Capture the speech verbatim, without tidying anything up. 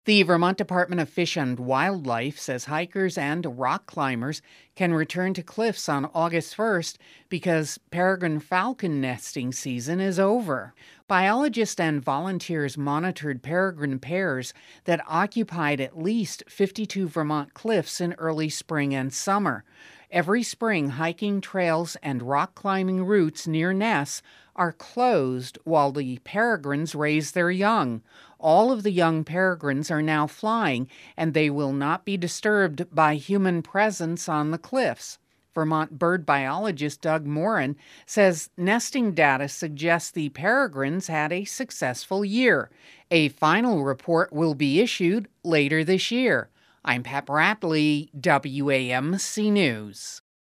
The Vermont Department of Fish and Wildlife says hikers and rock climbers can return to cliffs on August first because peregrine falcon nesting season is over. Biologists and volunteers monitored peregrine pairs that occupied at least fifty-two Vermont cliffs in early spring and summer. Every spring, hiking trails and rock climbing routes near nests are closed while the peregrines raise their young. All of the young peregrines are now flying, and they will not be disturbed by human presence on the cliffs. Vermont bird biologist Doug Morin says nesting data suggests the peregrines had a successful year. A final report will be issued later this year. I'm Pat Bradley, W A M C News.